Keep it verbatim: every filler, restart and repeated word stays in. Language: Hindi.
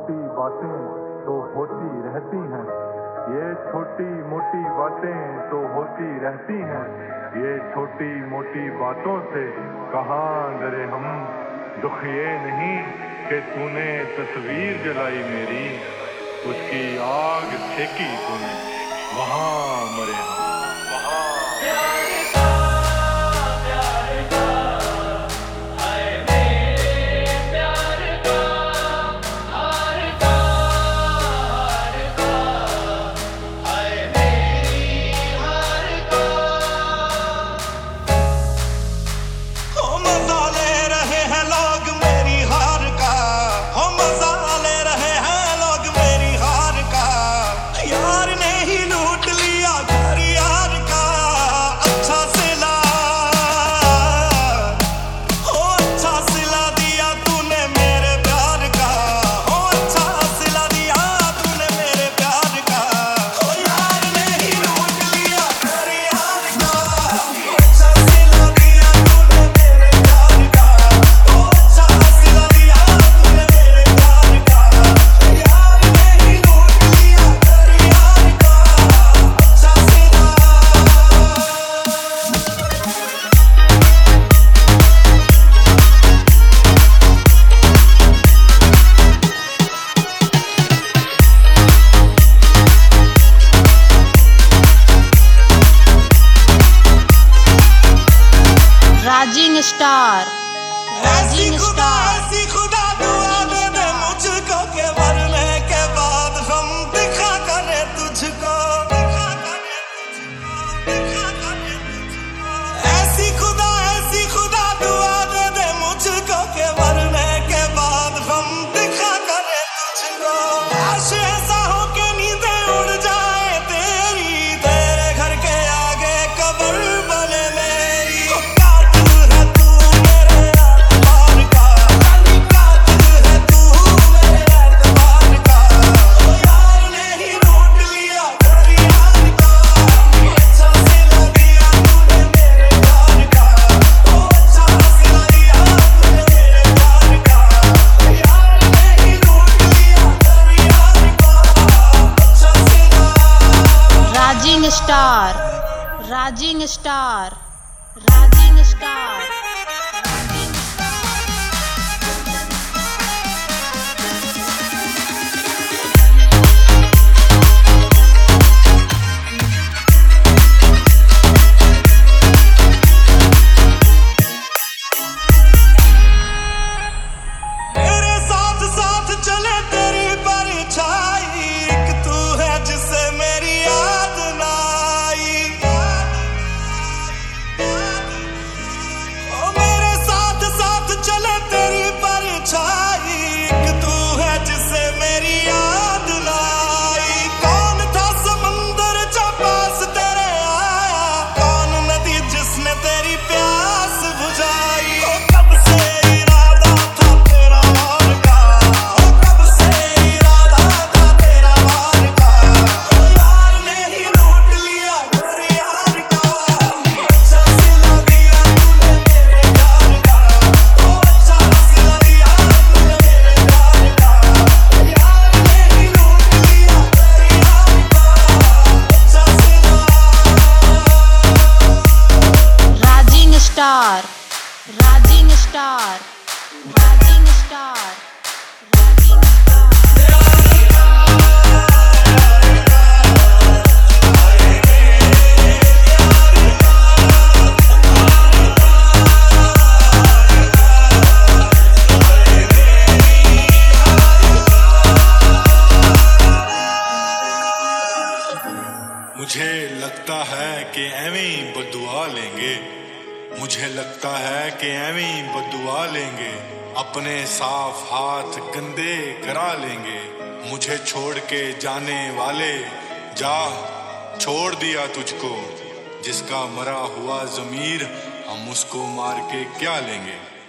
मोटी बातें तो होती रहती हैं, ये छोटी मोटी बातें तो होती रहती हैं। ये छोटी मोटी बातों से कहाँ डरे हम, दुख ये नहीं कि तूने तस्वीर जलाई मेरी, उसकी आग सेकी तूने, वहाँ मरे हम, वहाँ। Rising star, rising star. ऐसी खुदा दुआ दे दे मुझको के मरने के बाद हम दिखा करे तुझको, दिखा करे तुझको, दिखा करे तुझको। ऐसी खुदा ऐसी खुदा दुआ दे दे मुझको के मरने के बाद हम दिखा करे तुझको। काश ऐसा हो के नींदें उड़ जाए तेरी, तेरे घर के आगे कब्र बने मेरी। Rising star, rising star, rising star. मेरे साथ साथ चले तेरी परछाई, एक तू है जिससे मेरी याद ना आई। ओ मेरे साथ साथ चले तेरी परछाई, एक तू है जिससे मेरी याद ना आई। कौन था समंदर जो पास तेरे आया, कौन नदी जिसने तेरी प्यास बुझाई। ओ कब से इरादा था तेरा वार का, ओ कब से इरादा था तेरा वार का। ओ यार ने ही लूट लिया घर यार का, अच्छा सिला दिया तूने मेरे प्यार का। ओ अच्छा सिला दिया तूने मेरे प्यार का। यार ने ही लूट लिया घर यार का, अच्छा सिला। Rising star, rising star, rising star, rising मुझे लगता है कि एवें ही बद्दुआ लेंगे, मुझे लगता है कि एवें ही बद्दुआ लेंगे, अपने साफ हाथ गंदे करा लेंगे। मुझे छोड़ के जाने वाले जा, छोड़ दिया तुझको, जिसका मरा हुआ ज़मीर हम उसको मार के क्या लेंगे।